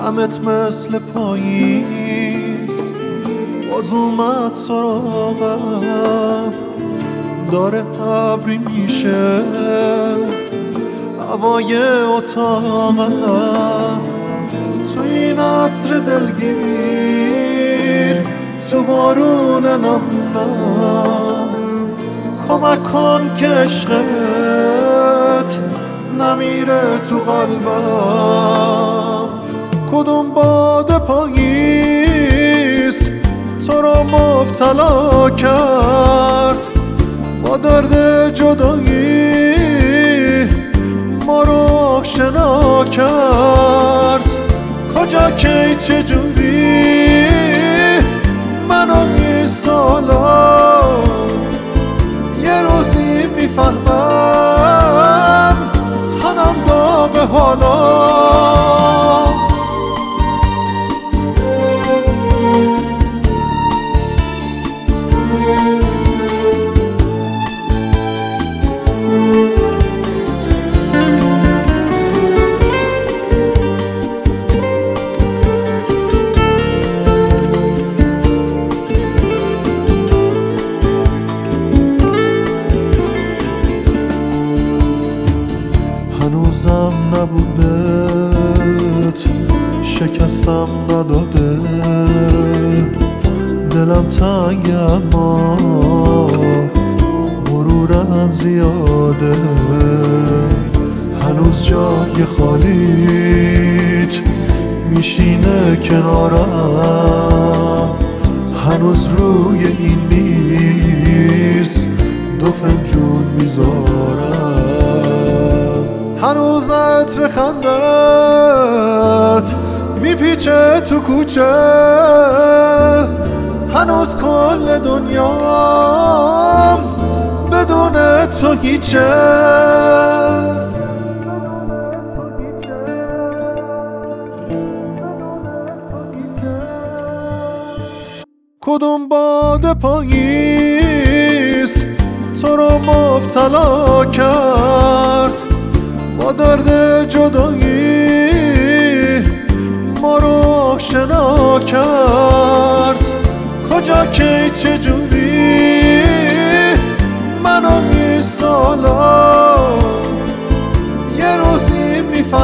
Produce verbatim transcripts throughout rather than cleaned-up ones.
غمت مثل پاییز باز اومد سراغم، داره ابری میشه هوای اتاقم. تو این عصر دلگیر تو بارون نم کمک کن که عشقت نمیره تو قلبم. کدوم باد پاییز تو رو مبتلا کرد، با درد جدایی ما رو آشنا کرد. کجا کی چجوری منو میسالا، یه روزی میفهمم تنم داغ حالا. هنوزم نبودت شکستم نداده، دلم تنگ اما مرورم زیاده. هنوز جای خالیت میشینه کنارم، هنوز روی این میز دو فنجون میذارم. هنوز عطر خندت میپیچه تو کوچه، هنوز کل دنیام بدون تو هیچه. کدوم باد پاییز تو رو مبتلا کرد، با درد جدایی ما رو آشنا کرد. کجا کی چجوری منو میسالا، یه روزی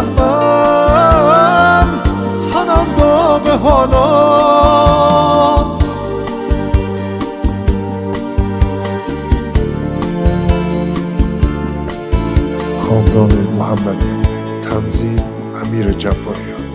میفهمم تنم داغ حالا. کامران محمدی، تنظیم امیر جباریان.